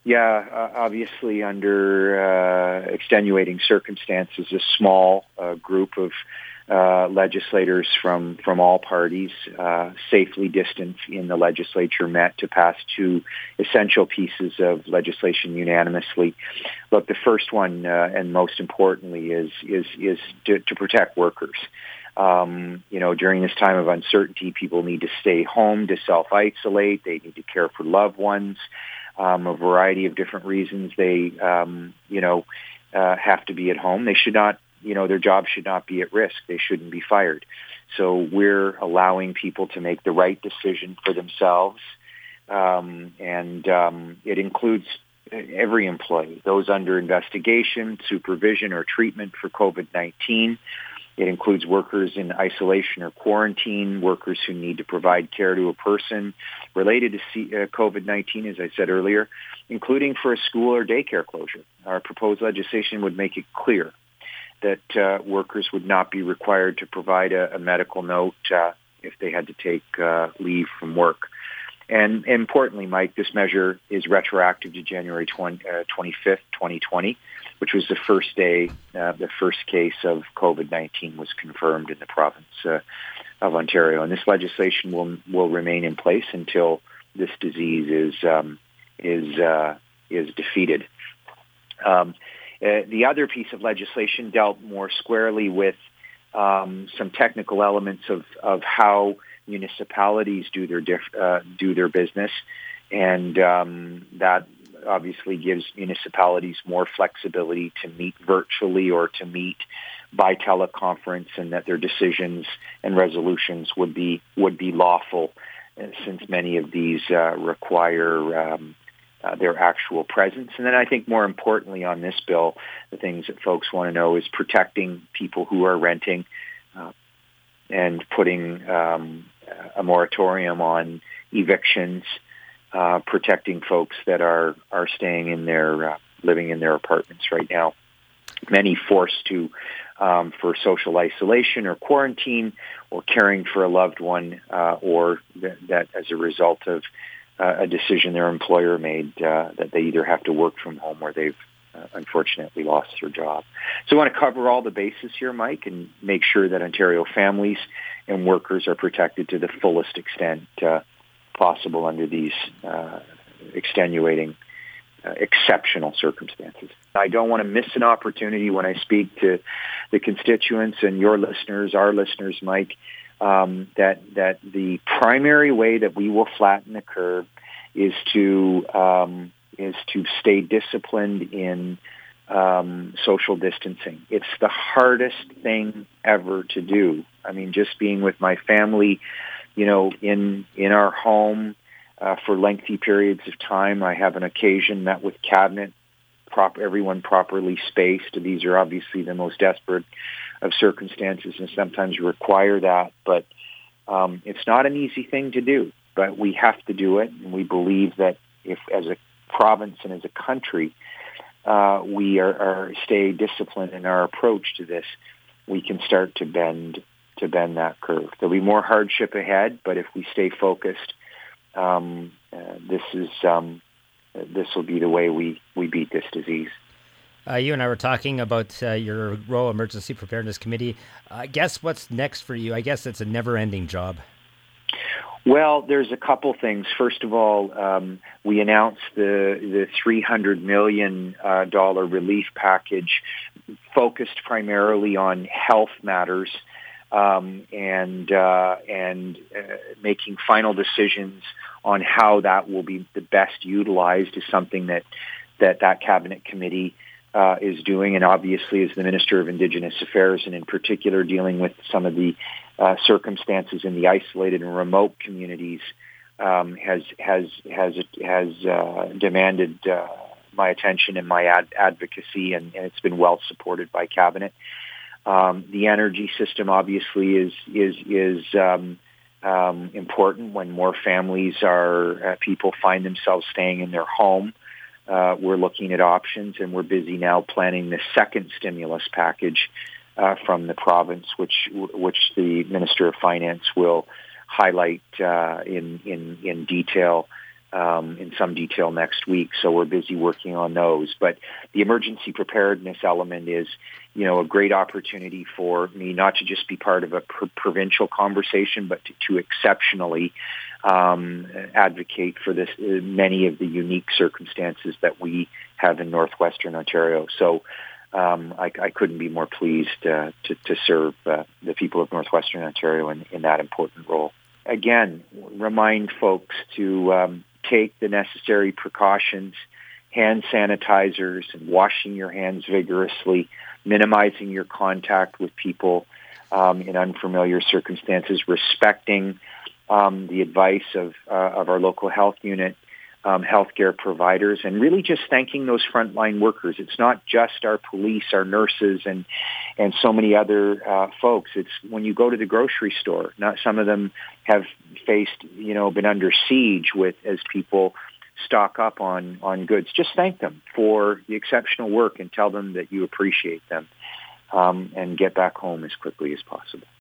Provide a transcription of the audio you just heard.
Obviously under extenuating circumstances, a small group of legislators from all parties, safely distanced in the legislature, met to pass two essential pieces of legislation unanimously. Look, the first one, and most importantly, is to protect workers. During this time of uncertainty, people need to stay home to self-isolate. They need to care for loved ones. A variety of different reasons they, have to be at home. They should not, their job should not be at risk. They shouldn't be fired. So we're allowing people to make the right decision for themselves. It includes every employee, those under investigation, supervision, or treatment for COVID-19. It includes workers in isolation or quarantine, workers who need to provide care to a person related to COVID-19, as I said earlier, including for a school or daycare closure. Our proposed legislation would make it clear that workers would not be required to provide a medical note if they had to take leave from work. And importantly, Mike, this measure is retroactive to January 25th, 2020, which was the first day the first case of COVID-19 was confirmed in the province of Ontario. And this legislation will remain in place until this disease is defeated. The other piece of legislation dealt more squarely with some technical elements of how municipalities do their business, and that obviously gives municipalities more flexibility to meet virtually or to meet by teleconference, and that their decisions and resolutions would be lawful, since many of these require their actual presence. And then I think more importantly on this bill, the things that folks want to know is protecting people who are renting and putting a moratorium on evictions, protecting folks that are staying in their living in their apartments right now. Many forced to for social isolation or quarantine, or caring for a loved one, or that as a result of a decision their employer made, that they either have to work from home or they've unfortunately lost their job. So I want to cover all the bases here, Mike, and make sure that Ontario families and workers are protected to the fullest extent possible under these extenuating, exceptional circumstances. I don't want to miss an opportunity when I speak to the constituents and your listeners, our listeners, Mike, that the primary way that we will flatten the curve is to stay disciplined in social distancing. It's the hardest thing ever to do. I mean, just being with my family, in our home for lengthy periods of time. I have an occasion met with cabinet, everyone properly spaced. These are obviously the most desperate of circumstances and sometimes require that. But it's not an easy thing to do, but we have to do it. And we believe that if as a province and as a country, we stay disciplined in our approach to this, we can start to bend that curve. There'll be more hardship ahead, but if we stay focused, this will be the way we beat this disease. You and I were talking about your role Emergency Preparedness Committee. Guess what's next for you? I guess it's a never-ending job. Well, there's a couple things. First of all, we announced the $300 million relief package focused primarily on health matters, and making final decisions on how that will be the best utilized is something that cabinet committee is doing. And obviously, as the Minister of Indigenous Affairs, and in particular dealing with some of the circumstances in the isolated and remote communities, has demanded my attention and my advocacy, and it's been well supported by cabinet. The energy system obviously is important when more families people find themselves staying in their home. We're looking at options, and we're busy now planning the second stimulus package from the province, which the Minister of Finance will highlight in detail in some detail next week. So we're busy working on those. But the emergency preparedness element is, a great opportunity for me not to just be part of a provincial conversation, but to exceptionally advocate for this many of the unique circumstances that we have in Northwestern Ontario. So I couldn't be more pleased to serve the people of Northwestern Ontario in that important role. Again, remind folks to take the necessary precautions, hand sanitizers, and washing your hands vigorously, minimizing your contact with people in unfamiliar circumstances, respecting the advice of our local health unit, healthcare providers, and really just thanking those frontline workers. It's not just our police, our nurses, and so many other folks. It's when you go to the grocery store. Not some of them have faced, been under siege as people stock up on goods. Just thank them for the exceptional work and tell them that you appreciate them, and get back home as quickly as possible.